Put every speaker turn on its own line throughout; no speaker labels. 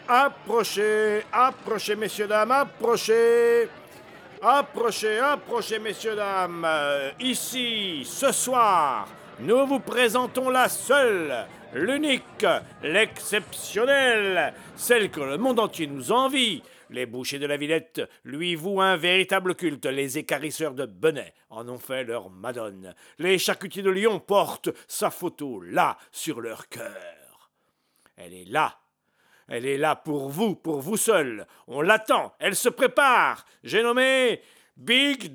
Approchez, approchez, messieurs, dames, approchez. Approchez, approchez, messieurs, dames. Ici, ce soir, nous vous présentons la seule, l'unique, l'exceptionnelle, celle que le monde entier nous envie. Les bouchers de la Villette lui vouent un véritable culte. Les écarisseurs de Benay en ont fait leur madone. Les charcutiers de Lyon portent sa photo là, sur leur cœur. Elle est là. Elle est là pour vous seul. On l'attend, elle se prépare. J'ai nommé Big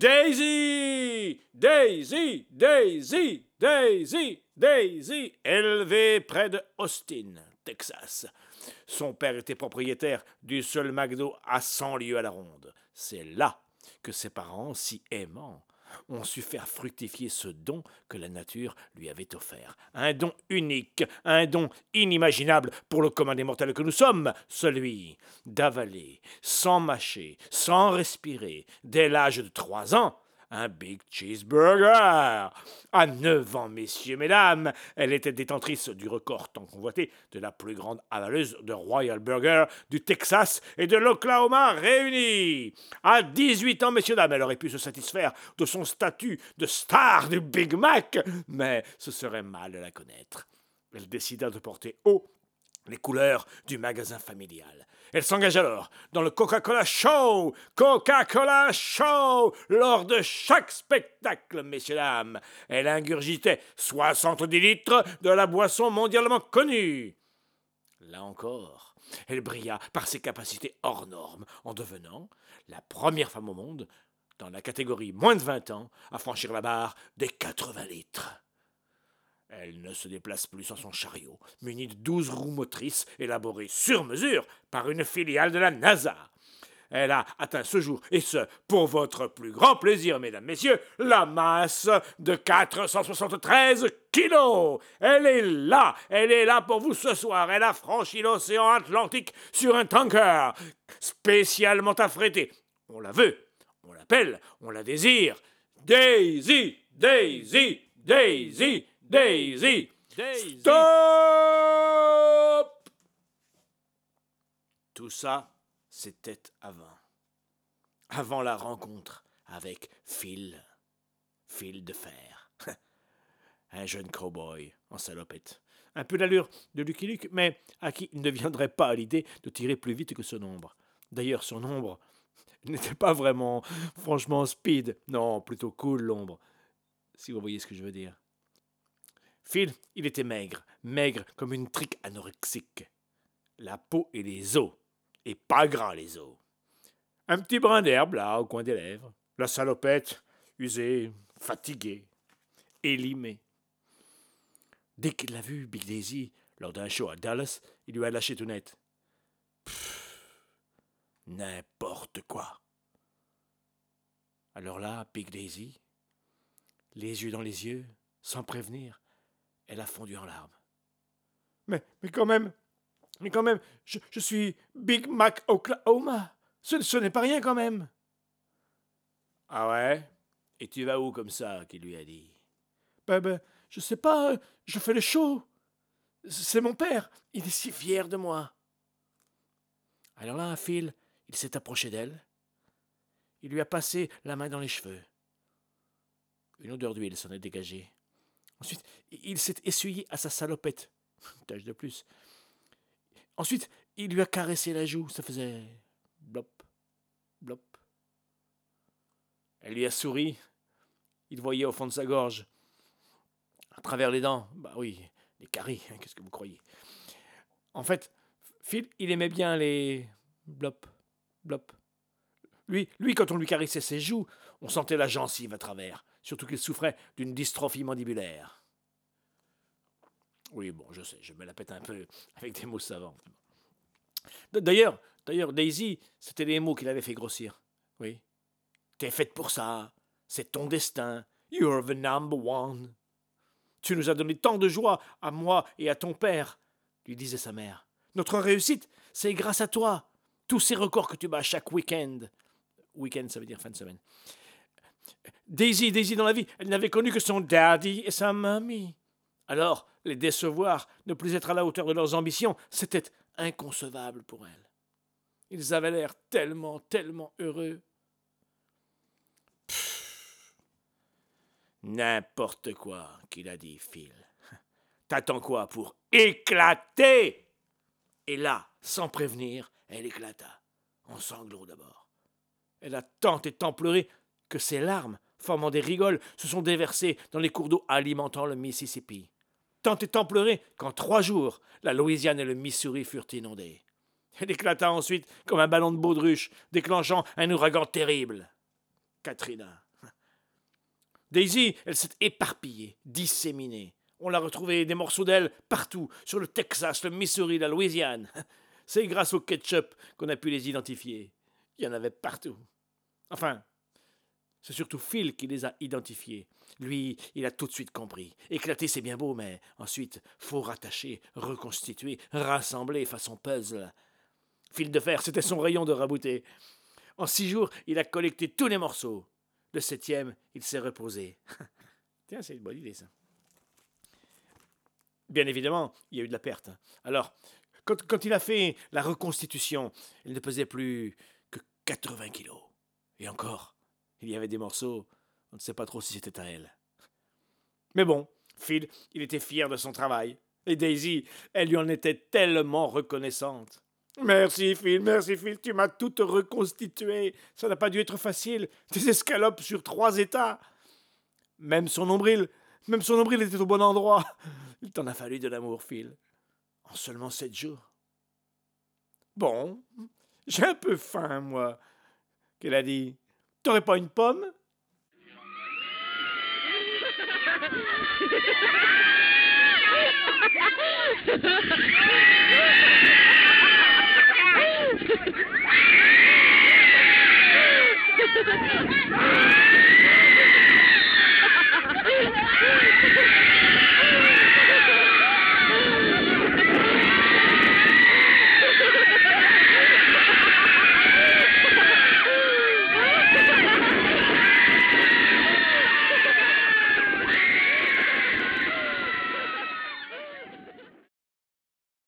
Daisy. Daisy, Daisy, Daisy, Daisy. Élevée près de Austin, Texas. Son père était propriétaire du seul McDo à 100 lieues à la ronde. C'est là que ses parents, si aimants, ont su faire fructifier ce don que la nature lui avait offert. Un don unique, un don inimaginable pour le commun des mortels que nous sommes, celui d'avaler, sans mâcher, sans respirer, dès l'âge de 3 ans, un Big Cheeseburger. À 9 ans, messieurs, mesdames, elle était détentrice du record tant convoité de la plus grande avaleuse de Royal Burger du Texas et de l'Oklahoma réunis. À 18 ans, messieurs, dames, elle aurait pu se satisfaire de son statut de star du Big Mac, mais ce serait mal de la connaître. Elle décida de porter haut les couleurs du magasin familial. Elle s'engage alors dans le Coca-Cola Show. Coca-Cola Show. Lors de chaque spectacle, messieurs, dames, elle ingurgitait 70 litres de la boisson mondialement connue. Là encore, elle brilla par ses capacités hors normes en devenant la première femme au monde, dans la catégorie moins de 20 ans, à franchir la barre des 80 litres. Elle ne se déplace plus sans son chariot, muni de 12 roues motrices élaborées sur mesure par une filiale de la NASA. Elle a atteint ce jour, et ce, pour votre plus grand plaisir, mesdames, messieurs, la masse de 473 kilos. Elle est là pour vous ce soir. Elle a franchi l'océan Atlantique sur un tanker spécialement affrété. On la veut, on l'appelle, on la désire. Daisy, Daisy, Daisy, Daisy,
Daisy.
Stop! Tout ça, c'était avant. Avant la rencontre avec Phil. Phil de fer. Un jeune cow-boy en salopette. Un peu d'allure de Lucky Luke, mais à qui il ne viendrait pas à l'idée de tirer plus vite que son ombre. D'ailleurs, son ombre n'était pas vraiment, franchement, speed. Non, plutôt cool, l'ombre. Si vous voyez ce que je veux dire. Phil, il était maigre comme une trique anorexique. La peau et les os, et pas gras les os. Un petit brin d'herbe là, au coin des lèvres. La salopette, usée, fatiguée, élimée. Dès qu'il l'a vu, Big Daisy, lors d'un show à Dallas, il lui a lâché tout net. N'importe quoi. Alors là, Big Daisy, les yeux dans les yeux, sans prévenir, elle a fondu en larmes. Mais quand même, je suis Big Mac Oklahoma. Ce n'est pas rien quand même. Ah ouais? Et tu vas où comme ça, qu'il lui a dit? Je sais pas, je fais le show. C'est mon père, il est si fier de moi. Alors là, Phil, il s'est approché d'elle. Il lui a passé la main dans les cheveux. Une odeur d'huile s'en est dégagée. Ensuite, il s'est essuyé à sa salopette. Une tache de plus. Ensuite, il lui a caressé la joue. Ça faisait blop, blop. Elle lui a souri. Il voyait au fond de sa gorge, à travers les dents, bah oui, les caries, qu'est-ce que vous croyez? En fait, Phil, il aimait bien les blop, blop. Lui, quand on lui caressait ses joues, on sentait la gencive à travers, surtout qu'il souffrait d'une dystrophie mandibulaire. Oui, bon, je sais, je me la pète un peu avec des mots savants. D'ailleurs, Daisy, c'était les mots qui l'avaient fait grossir. Oui. T'es faite pour ça. C'est ton destin. You're the number one. Tu nous as donné tant de joie à moi et à ton père, lui disait sa mère. Notre réussite, c'est grâce à toi. Tous ces records que tu bats chaque week-end. Week-end, ça veut dire fin de semaine. Daisy, dans la vie, elle n'avait connu que son daddy et sa mamie. Alors, les décevoir, ne plus être à la hauteur de leurs ambitions, c'était inconcevable pour elle. Ils avaient l'air tellement, tellement heureux. N'importe quoi, qu'il a dit Phil. T'attends quoi pour éclater? Et là, sans prévenir, elle éclata, en sanglots d'abord. Elle a tant et tant pleuré que ses larmes, formant des rigoles, se sont déversées dans les cours d'eau alimentant le Mississippi. Tant et tant pleuré qu'en 3 jours, la Louisiane et le Missouri furent inondés. Elle éclata ensuite comme un ballon de baudruche, déclenchant un ouragan terrible. Katrina. Daisy, elle s'est éparpillée, disséminée. On l'a retrouvée des morceaux d'elle partout, sur le Texas, le Missouri, la Louisiane. C'est grâce au ketchup qu'on a pu les identifier. Il y en avait partout. Enfin, c'est surtout Phil qui les a identifiés. Lui, il a tout de suite compris. Éclater, c'est bien beau, mais ensuite, faut rattacher, reconstituer, rassembler façon puzzle. Fil de fer, c'était son rayon de rabouter. En 6 jours, il a collecté tous les morceaux. Le 7e, il s'est reposé. Tiens, c'est une bonne idée, ça. Bien évidemment, il y a eu de la perte. Alors, quand il a fait la reconstitution, il ne pesait plus que 80 kilos. Et encore, il y avait des morceaux, on ne sait pas trop si c'était à elle. Mais bon, Phil, il était fier de son travail. Et Daisy, elle lui en était tellement reconnaissante. Merci Phil, tu m'as tout reconstitué. Ça n'a pas dû être facile. Des escalopes sur 3 états. Même son nombril était au bon endroit. Il t'en a fallu de l'amour, Phil. En seulement 7 jours. Bon, j'ai un peu faim, moi. Qu'elle a dit. T'aurais pas une pomme?